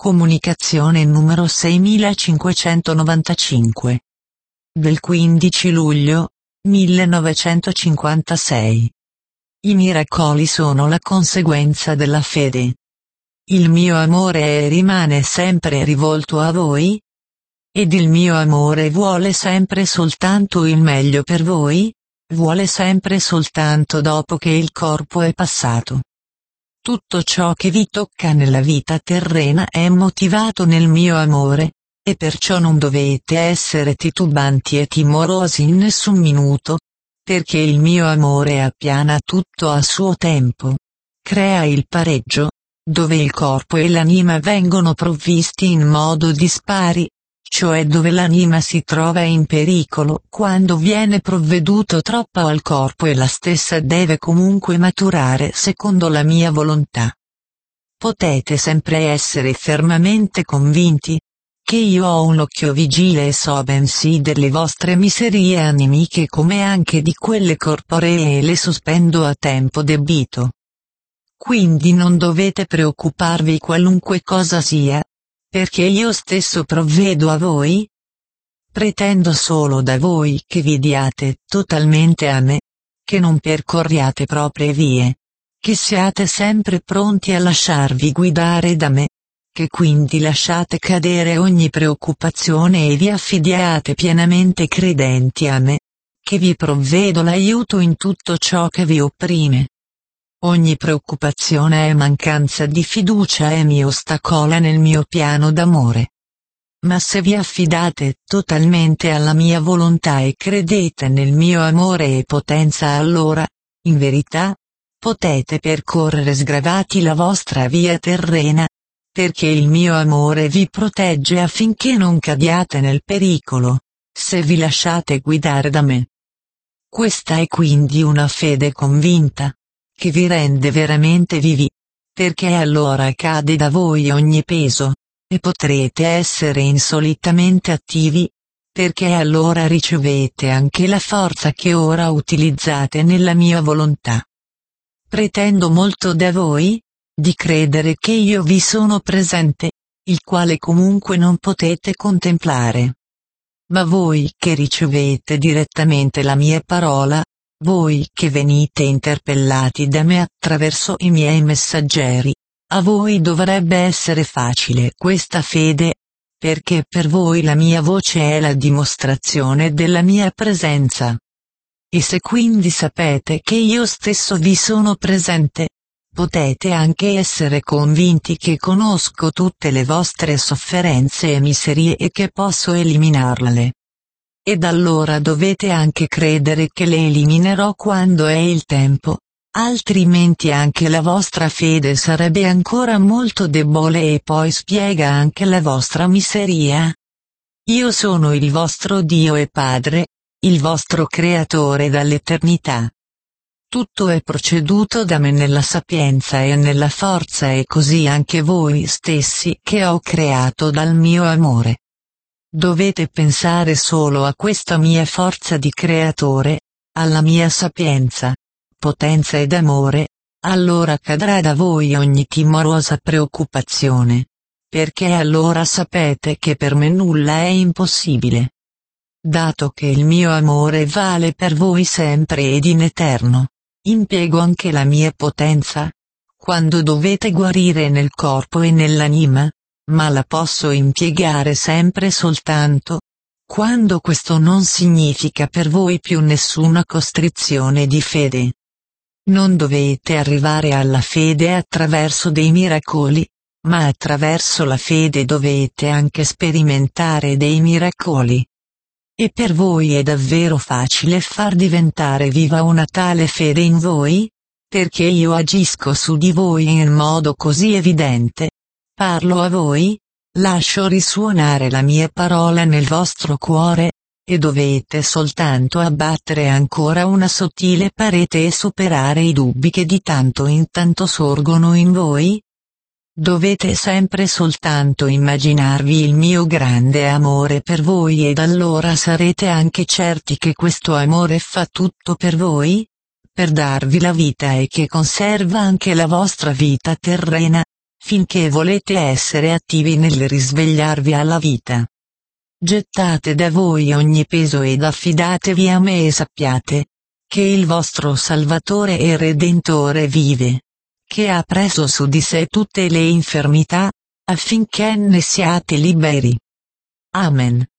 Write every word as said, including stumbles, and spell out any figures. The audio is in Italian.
Comunicazione numero seimilacinquecentonovantacinque. Del quindici luglio millenovecentocinquantasei. I miracoli sono la conseguenza della fede. Il mio amore è e rimane sempre rivolto a voi? Ed il mio amore vuole sempre soltanto il meglio per voi? Vuole sempre soltanto dopo che il corpo è passato. Tutto ciò che vi tocca nella vita terrena è motivato nel mio amore, e perciò non dovete essere titubanti e timorosi in nessun minuto, perché il mio amore appiana tutto a suo tempo. Crea il pareggio, dove il corpo e l'anima vengono provvisti in modo dispari, cioè dove l'anima si trova in pericolo quando viene provveduto troppo al corpo e la stessa deve comunque maturare secondo la mia volontà. Potete sempre essere fermamente convinti che io ho un occhio vigile e so bensì delle vostre miserie animiche come anche di quelle corporee e le sospendo a tempo debito. Quindi non dovete preoccuparvi qualunque cosa sia, perché io stesso provvedo a voi? Pretendo solo da voi che vi diate totalmente a me, che non percorriate proprie vie, che siate sempre pronti a lasciarvi guidare da me, che quindi lasciate cadere ogni preoccupazione e vi affidiate pienamente credenti a me, che vi provvedo l'aiuto in tutto ciò che vi opprime. Ogni preoccupazione e mancanza di fiducia e mi ostacola nel mio piano d'amore. Ma se vi affidate totalmente alla mia volontà e credete nel mio amore e potenza allora, in verità, potete percorrere sgravati la vostra via terrena, perché il mio amore vi protegge affinché non cadiate nel pericolo, se vi lasciate guidare da me. Questa è quindi una fede convinta, che vi rende veramente vivi, perché allora cade da voi ogni peso, e potrete essere insolitamente attivi, perché allora ricevete anche la forza che ora utilizzate nella mia volontà. Pretendo molto da voi, di credere che io vi sono presente, il quale comunque non potete contemplare. Ma voi che ricevete direttamente la mia parola, voi che venite interpellati da me attraverso i miei messaggeri, a voi dovrebbe essere facile questa fede, perché per voi la mia voce è la dimostrazione della mia presenza. E se quindi sapete che io stesso vi sono presente, potete anche essere convinti che conosco tutte le vostre sofferenze e miserie e che posso eliminarle. Ed allora dovete anche credere che le eliminerò quando è il tempo, altrimenti anche la vostra fede sarebbe ancora molto debole e poi spiega anche la vostra miseria. Io sono il vostro Dio e Padre, il vostro Creatore dall'eternità. Tutto è proceduto da me nella sapienza e nella forza e così anche voi stessi che ho creato dal mio amore. Dovete pensare solo a questa mia forza di creatore, alla mia sapienza, potenza ed amore, allora cadrà da voi ogni timorosa preoccupazione, perché allora sapete che per me nulla è impossibile. Dato che il mio amore vale per voi sempre ed in eterno, impiego anche la mia potenza, quando dovete guarire nel corpo e nell'anima, ma la posso impiegare sempre soltanto quando questo non significa per voi più nessuna costrizione di fede. Non dovete arrivare alla fede attraverso dei miracoli, ma attraverso la fede dovete anche sperimentare dei miracoli. E per voi è davvero facile far diventare viva una tale fede in voi? Perché io agisco su di voi in modo così evidente. Parlo a voi, lascio risuonare la mia parola nel vostro cuore, e dovete soltanto abbattere ancora una sottile parete e superare i dubbi che di tanto in tanto sorgono in voi? Dovete sempre soltanto immaginarvi il mio grande amore per voi ed allora sarete anche certi che questo amore fa tutto per voi, per darvi la vita e che conserva anche la vostra vita terrena, finché volete essere attivi nel risvegliarvi alla vita. Gettate da voi ogni peso ed affidatevi a me e sappiate che il vostro Salvatore e Redentore vive, che ha preso su di sé tutte le infermità, affinché ne siate liberi. Amen.